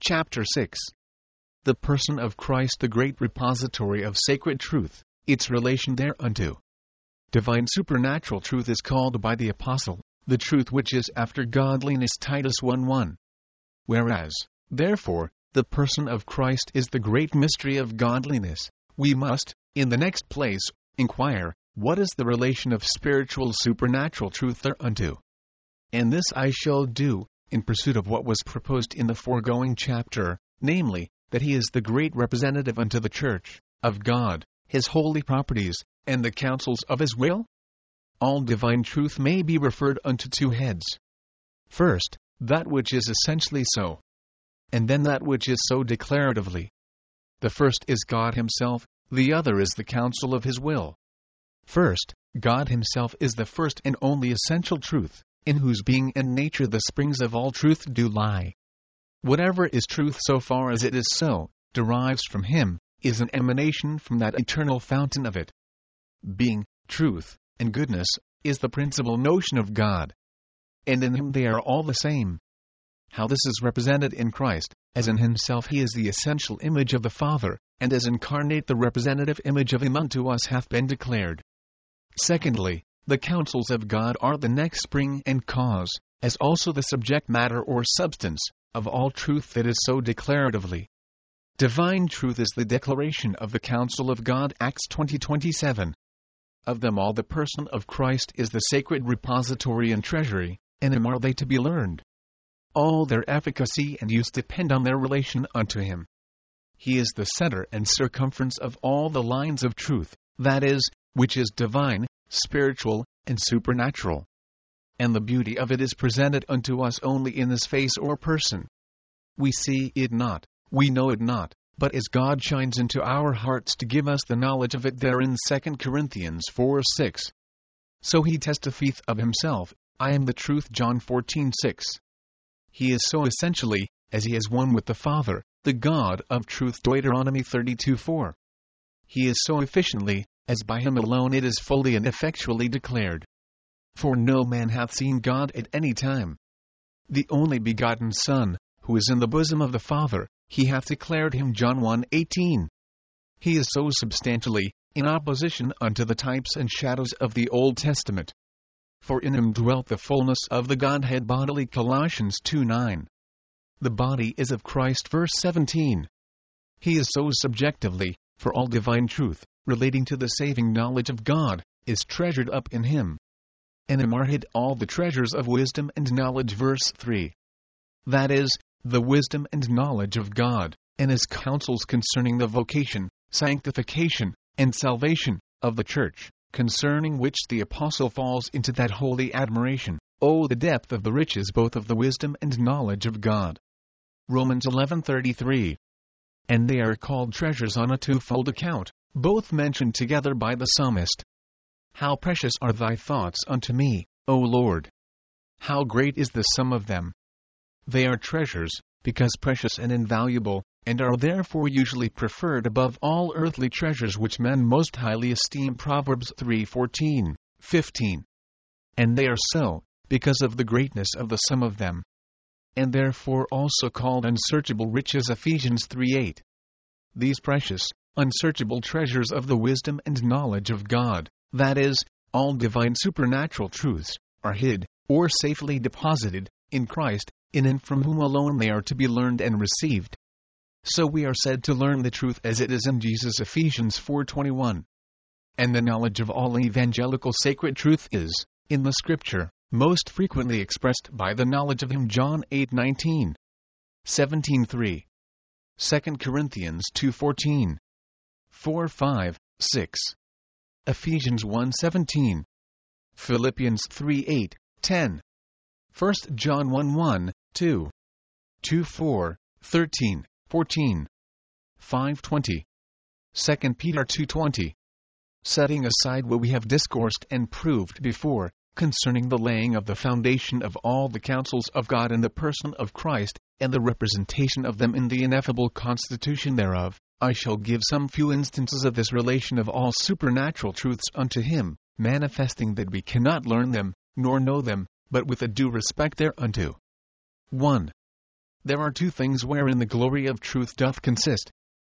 Chapter 6. The person of Christ, the great repository of sacred truth, its relation thereunto. Divine supernatural truth is called by the Apostle, the truth which is after godliness, Titus 1:1. Whereas, therefore, the person of Christ is the great mystery of godliness, we must, in the next place, inquire, what is the relation of spiritual supernatural truth thereunto? And this I shall do, in pursuit of what was proposed in the foregoing chapter, namely, that he is the great representative unto the Church of God, his holy properties, and the counsels of his will? All divine truth may be referred unto two heads. First, that which is essentially so, and then that which is so declaratively. The first is God himself, the other is the counsel of his will. First, God himself is the first and only essential truth, in whose being and nature the springs of all truth do lie. Whatever is truth, so far as it is so, derives from him, is an emanation from that eternal fountain of it. Being, truth, and goodness, is the principal notion of God. And in him they are all the same. How this is represented in Christ, as in himself he is the essential image of the Father, and as incarnate the representative image of him unto us, hath been declared. Secondly, the counsels of God are the next spring and cause, as also the subject matter or substance, of all truth that is so declaratively. Divine truth is the declaration of the counsel of God, Acts 20:27. Of them all the person of Christ is the sacred repository and treasury, and in him are they to be learned. All their efficacy and use depend on their relation unto him. He is the center and circumference of all the lines of truth, that is, which is divine, spiritual, and supernatural. And the beauty of it is presented unto us only in this face or person. We see it not, we know it not, but as God shines into our hearts to give us the knowledge of it therein, 2 Corinthians 4:6. So he testifieth of himself, I am the truth, John 14:6. He is so essentially, as he is one with the Father, the God of truth, Deuteronomy 32:4. He is so efficiently, as by him alone it is fully and effectually declared. For no man hath seen God at any time. The only begotten Son, who is in the bosom of the Father, he hath declared him, John 1:18. He is so substantially, in opposition unto the types and shadows of the Old Testament. For in him dwelt the fullness of the Godhead bodily, Colossians 2:9. The body is of Christ, verse 17. He is so subjectively, for all divine truth, relating to the saving knowledge of God, is treasured up in him. And in him are hid all the treasures of wisdom and knowledge, verse 3. That is, the wisdom and knowledge of God, and his counsels concerning the vocation, sanctification, and salvation of the Church, concerning which the Apostle falls into that holy admiration. Oh, the depth of the riches both of the wisdom and knowledge of God. Romans 11:33. And they are called treasures on a twofold account, both mentioned together by the psalmist. How precious are thy thoughts unto me, O Lord! How great is the sum of them! They are treasures, because precious and invaluable, and are therefore usually preferred above all earthly treasures which men most highly esteem. Proverbs 3:14, 15. And they are so, because of the greatness of the sum of them. And therefore also called unsearchable riches, Ephesians 3:8. These precious, unsearchable treasures of the wisdom and knowledge of God, that is, all divine supernatural truths, are hid, or safely deposited, in Christ, in and from whom alone they are to be learned and received. So we are said to learn the truth as it is in Jesus, Ephesians 4:21. And the knowledge of all evangelical sacred truth is, in the Scripture, most frequently expressed by the knowledge of him, John 8:19, 17:3, 2 Corinthians 2:14, 4:5, 6, Ephesians 1:17, Philippians 3:8, 10, 1 John 1:1, 2, 2:4, 13, 14, 5:20, 2 Peter 2:20. Setting aside what we have discoursed and proved before, concerning the laying of the foundation of all the counsels of God in the person of Christ, and the representation of them in the ineffable constitution thereof, I shall give some few instances of this relation of all supernatural truths unto him, manifesting that we cannot learn them, nor know them, but with a due respect thereunto. 1. There are two things wherein the glory of truth doth consist.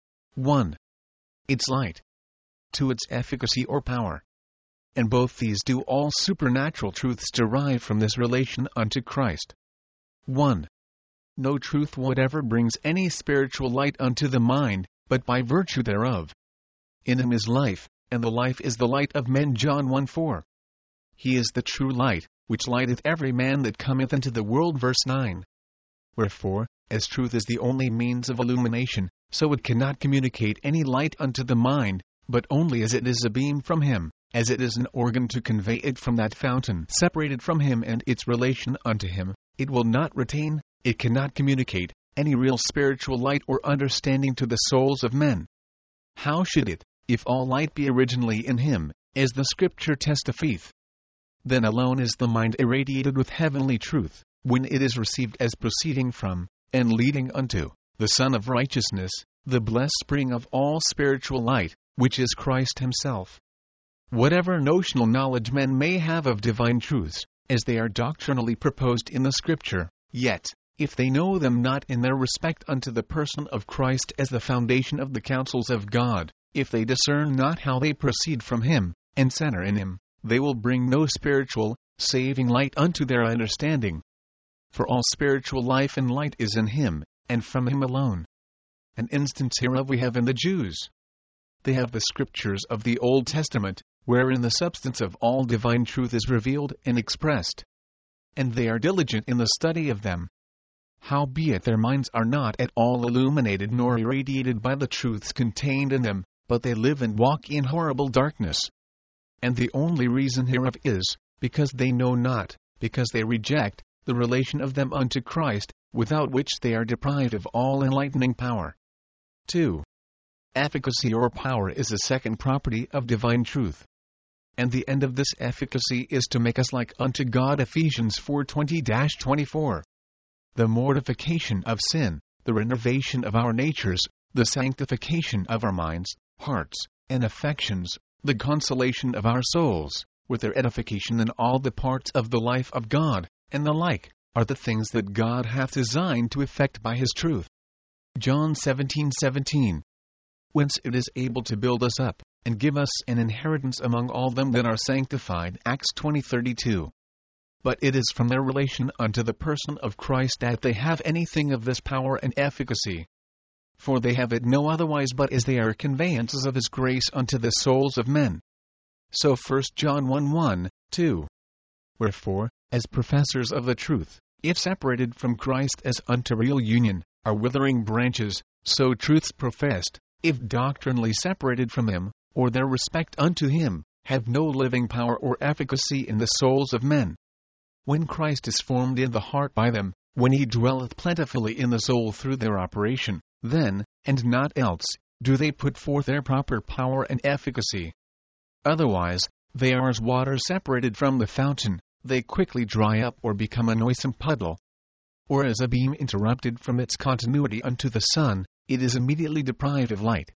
1. Its light. 2. Its efficacy or power. And both these do all supernatural truths derive from this relation unto Christ. 1. No truth whatever brings any spiritual light unto the mind, but by virtue thereof. In him is life, and the life is the light of men. John 1:4. He is the true light, which lighteth every man that cometh into the world. Verse 9. Wherefore, as truth is the only means of illumination, so it cannot communicate any light unto the mind, but only as it is a beam from him, as it is an organ to convey it from that fountain separated from him and its relation unto him. It will not retain, it cannot communicate, any real spiritual light or understanding to the souls of men. How should it, if all light be originally in him, as the Scripture testifieth? Then alone is the mind irradiated with heavenly truth, when it is received as proceeding from, and leading unto, the Son of Righteousness, the blessed spring of all spiritual light, which is Christ himself. Whatever notional knowledge men may have of divine truths, as they are doctrinally proposed in the Scripture, yet, if they know them not in their respect unto the person of Christ as the foundation of the counsels of God, if they discern not how they proceed from him, and center in him, they will bring no spiritual, saving light unto their understanding. For all spiritual life and light is in him, and from him alone. An instance hereof we have in the Jews. They have the Scriptures of the Old Testament, wherein the substance of all divine truth is revealed and expressed. And they are diligent in the study of them. Howbeit their minds are not at all illuminated nor irradiated by the truths contained in them, but they live and walk in horrible darkness. And the only reason hereof is, because they know not, because they reject, the relation of them unto Christ, without which they are deprived of all enlightening power. 2. Efficacy or power is a second property of divine truth. And the end of this efficacy is to make us like unto God. Ephesians 4:20-24. The mortification of sin, the renovation of our natures, the sanctification of our minds, hearts, and affections, the consolation of our souls, with their edification in all the parts of the life of God, and the like, are the things that God hath designed to effect by his truth. John 17:17. Whence it is able to build us up, and give us an inheritance among all them that are sanctified. Acts 20:32. But it is from their relation unto the person of Christ that they have anything of this power and efficacy. For they have it no otherwise but as they are conveyances of his grace unto the souls of men. So 1 John 1:1, 2. Wherefore, as professors of the truth, if separated from Christ as unto real union, are withering branches, so truths professed, if doctrinally separated from him, or their respect unto him, have no living power or efficacy in the souls of men. When Christ is formed in the heart by them, when he dwelleth plentifully in the soul through their operation, then, and not else, do they put forth their proper power and efficacy. Otherwise, they are as water separated from the fountain, they quickly dry up or become a noisome puddle. Or as a beam interrupted from its continuity unto the sun, it is immediately deprived of light.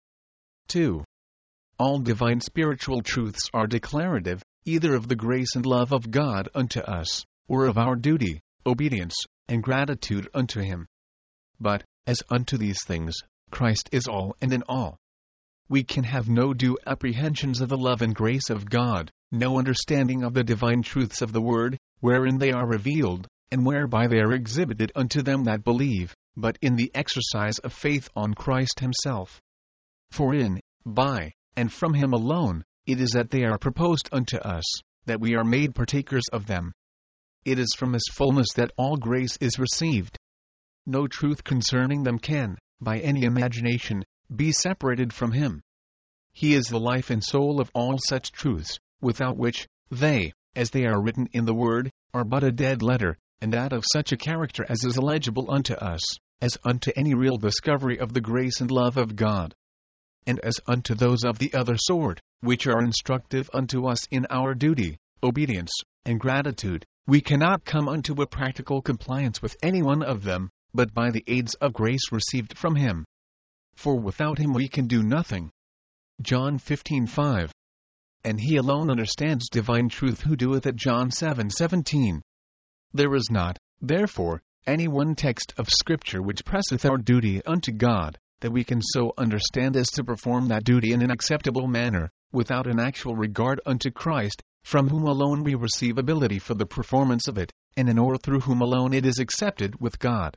2. All divine spiritual truths are declarative, either of the grace and love of God unto us, or of our duty, obedience, and gratitude unto him. But, as unto these things, Christ is all and in all. We can have no due apprehensions of the love and grace of God, no understanding of the divine truths of the Word, wherein they are revealed, and whereby they are exhibited unto them that believe, but in the exercise of faith on Christ himself. For in, by, and from him alone, it is that they are proposed unto us, that we are made partakers of them. It is from his fullness that all grace is received. No truth concerning them can, by any imagination, be separated from him. He is the life and soul of all such truths, without which, they, as they are written in the Word, are but a dead letter, and that of such a character as is illegible unto us, as unto any real discovery of the grace and love of God. And as unto those of the other sort, which are instructive unto us in our duty, obedience, and gratitude, we cannot come unto a practical compliance with any one of them, but by the aids of grace received from him. For without him we can do nothing. John 15:5. And he alone understands divine truth who doeth it. John 7:17. There is not, therefore, any one text of Scripture which presseth our duty unto God, that we can so understand as to perform that duty in an acceptable manner, without an actual regard unto Christ, from whom alone we receive ability for the performance of it, and in or through whom alone it is accepted with God.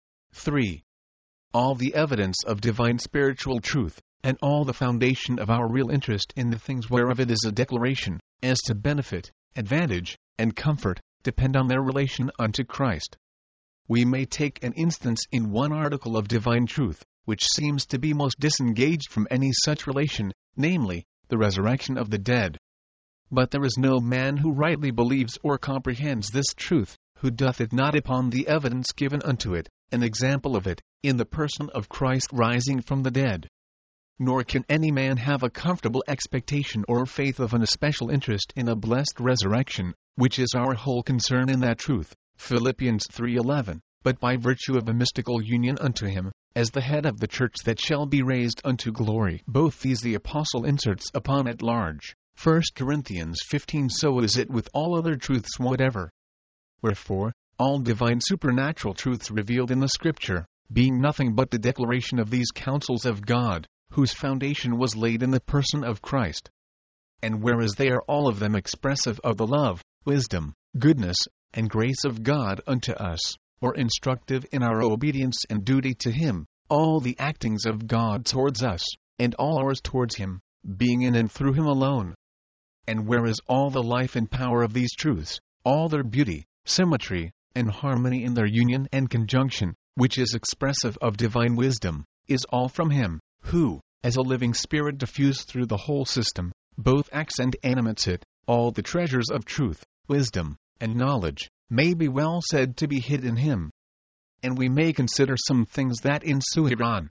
3. All the evidence of divine spiritual truth, and all the foundation of our real interest in the things whereof it is a declaration, as to benefit, advantage, and comfort, depend on their relation unto Christ. We may take an instance in one article of divine truth, which seems to be most disengaged from any such relation, namely, the resurrection of the dead. But there is no man who rightly believes or comprehends this truth, who doth it not upon the evidence given unto it, an example of it, in the person of Christ rising from the dead. Nor can any man have a comfortable expectation or faith of an especial interest in a blessed resurrection, which is our whole concern in that truth, Philippians 3:11, but by virtue of a mystical union unto him, as the head of the church that shall be raised unto glory. Both these the apostle inserts upon at large, 1 Corinthians 15. So is it with all other truths whatever. Wherefore, all divine supernatural truths revealed in the Scripture, being nothing but the declaration of these counsels of God, whose foundation was laid in the person of Christ. And whereas they are all of them expressive of the love, wisdom, goodness, and grace of God unto us, or instructive in our obedience and duty to Him, all the actings of God towards us, and all ours towards Him, being in and through Him alone. And whereas all the life and power of these truths, all their beauty, symmetry, and harmony in their union and conjunction, which is expressive of divine wisdom, is all from Him, who, as a living spirit diffused through the whole system, both acts and animates it, all the treasures of truth, wisdom, and knowledge, may be well said to be hid in Him. And we may consider some things that ensue hereon.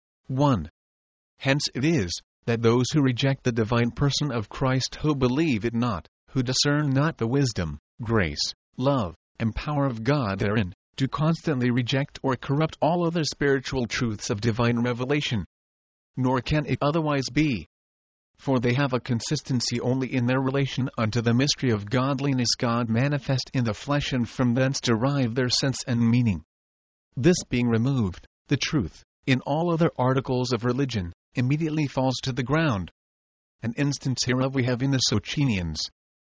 1. Hence it is, that those who reject the divine person of Christ, who believe it not, who discern not the wisdom, grace, love, and power of God therein, do constantly reject or corrupt all other spiritual truths of divine revelation. Nor can it otherwise be. For they have a consistency only in their relation unto the mystery of godliness, God manifest in the flesh, and from thence derive their sense and meaning. This being removed, the truth, in all other articles of religion, immediately falls to the ground. An instance hereof we have in the Socinians.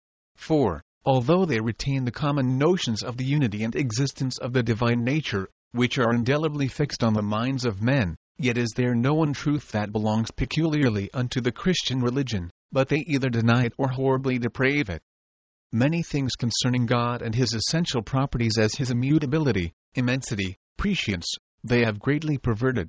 4. Although they retain the common notions of the unity and existence of the divine nature, which are indelibly fixed on the minds of men, yet is there no one truth that belongs peculiarly unto the Christian religion, but they either deny it or horribly deprave it. Many things concerning God and His essential properties, as His immutability, immensity, prescience, they have greatly perverted.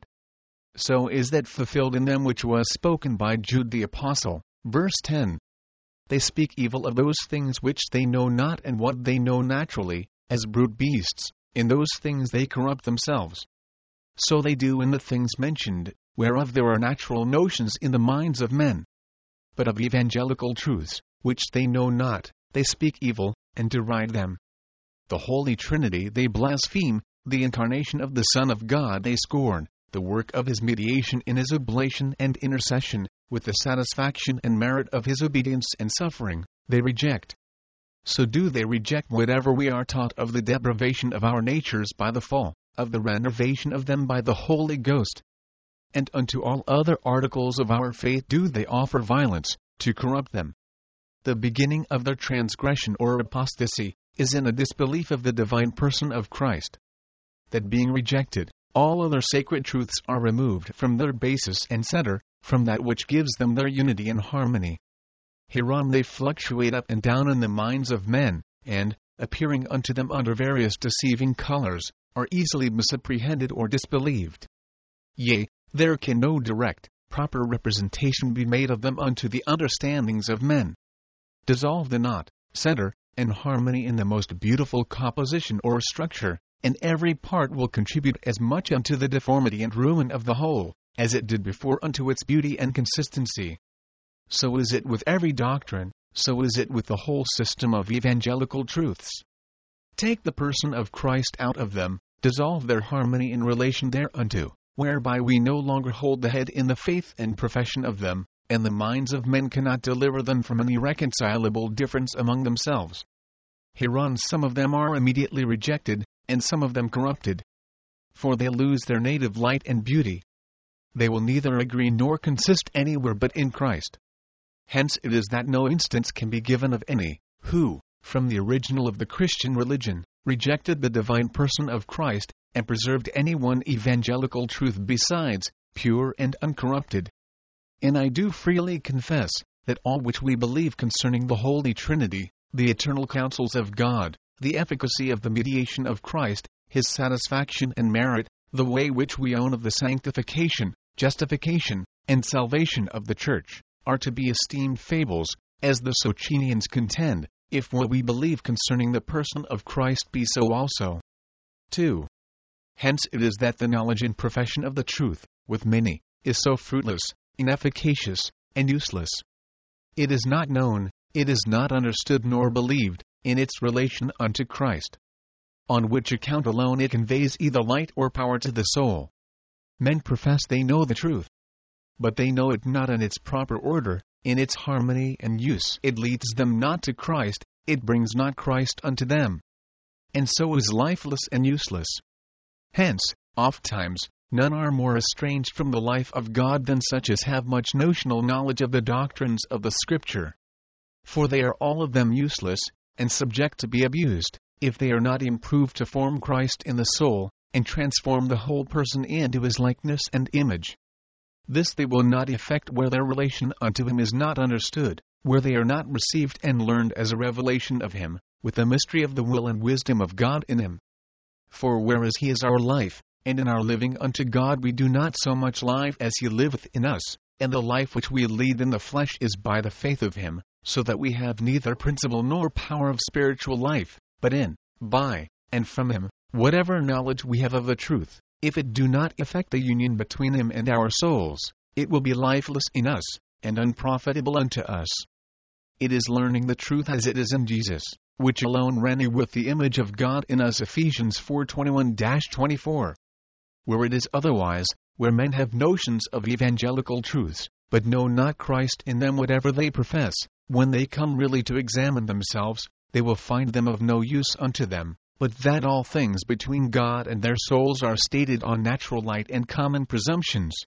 So is that fulfilled in them which was spoken by Jude the Apostle, verse 10. They speak evil of those things which they know not, and what they know naturally, as brute beasts, in those things they corrupt themselves. So they do in the things mentioned, whereof there are natural notions in the minds of men. But of evangelical truths, which they know not, they speak evil, and deride them. The Holy Trinity they blaspheme, the incarnation of the Son of God they scorn, the work of His mediation in His oblation and intercession, with the satisfaction and merit of His obedience and suffering, they reject. So do they reject whatever we are taught of the depravation of our natures by the fall, of the renovation of them by the Holy Ghost. And unto all other articles of our faith do they offer violence, to corrupt them. The beginning of their transgression or apostasy is in a disbelief of the divine person of Christ. That being rejected, all other sacred truths are removed from their basis and center, from that which gives them their unity and harmony. Hereon they fluctuate up and down in the minds of men, and, appearing unto them under various deceiving colors, are easily misapprehended or disbelieved. Yea, there can no direct, proper representation be made of them unto the understandings of men. Dissolve the knot, center, and harmony in the most beautiful composition or structure, and every part will contribute as much unto the deformity and ruin of the whole, as it did before unto its beauty and consistency. So is it with every doctrine, so is it with the whole system of evangelical truths. Take the person of Christ out of them, dissolve their harmony in relation thereunto, whereby we no longer hold the head in the faith and profession of them, and the minds of men cannot deliver them from an irreconcilable difference among themselves. Hereon some of them are immediately rejected, and some of them corrupted. For they lose their native light and beauty. They will neither agree nor consist anywhere but in Christ. Hence it is that no instance can be given of any, who, from the original of the Christian religion, rejected the divine person of Christ, and preserved any one evangelical truth besides, pure and uncorrupted. And I do freely confess, that all which we believe concerning the Holy Trinity, the eternal counsels of God, the efficacy of the mediation of Christ, His satisfaction and merit, the way which we own of the sanctification, justification, and salvation of the Church, are to be esteemed fables, as the Socinians contend, if what we believe concerning the person of Christ be so also. 2. Hence it is that the knowledge and profession of the truth, with many, is so fruitless, inefficacious, and useless. It is not known, it is not understood nor believed, in its relation unto Christ. On which account alone it conveys either light or power to the soul. Men profess they know the truth, but they know it not in its proper order, in its harmony and use. It leads them not to Christ, it brings not Christ unto them, and so is lifeless and useless. Hence, ofttimes, none are more estranged from the life of God than such as have much notional knowledge of the doctrines of the Scripture. For they are all of them useless, and subject to be abused, if they are not improved to form Christ in the soul, and transform the whole person into His likeness and image. This they will not effect where their relation unto Him is not understood, where they are not received and learned as a revelation of Him, with the mystery of the will and wisdom of God in Him. For whereas He is our life, and in our living unto God we do not so much live as He liveth in us, and the life which we lead in the flesh is by the faith of Him, so that we have neither principle nor power of spiritual life, but in, by, and from Him, whatever knowledge we have of the truth, if it do not effect the union between Him and our souls, it will be lifeless in us, and unprofitable unto us. It is learning the truth as it is in Jesus, which alone reneweth the image of God in us. Ephesians 4:21-24. Where it is otherwise, where men have notions of evangelical truths, but know not Christ in them whatever they profess, when they come really to examine themselves, they will find them of no use unto them, but that all things between God and their souls are stated on natural light and common presumptions,